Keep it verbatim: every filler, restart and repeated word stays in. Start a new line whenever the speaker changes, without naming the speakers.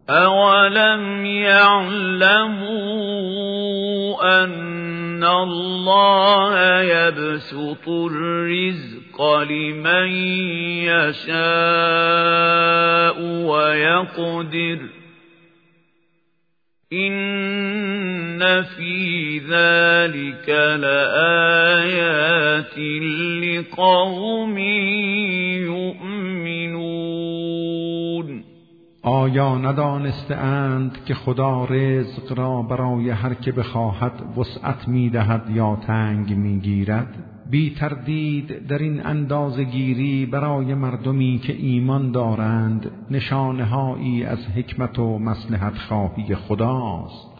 أَوَلَمْ يَعْلَمُوا أَنَّ اللَّهَ يَبْسُطُ الرِّزْقَ لِمَن يَشَاءُ وَيَقْدِرُ إِنَّ فِي ذَلِكَ لَآيَاتٍ لِقَوْمٍ یؤمنون.
آیا ندانسته اند که خدا رزق را برای هر که بخواهد وسعت می‌دهد یا تنگ می‌گیرد؟ بی تردید در این اندازه‌گیری برای مردمی که ایمان دارند نشانه‌هایی از حکمت و مصلحت خواهی خداست.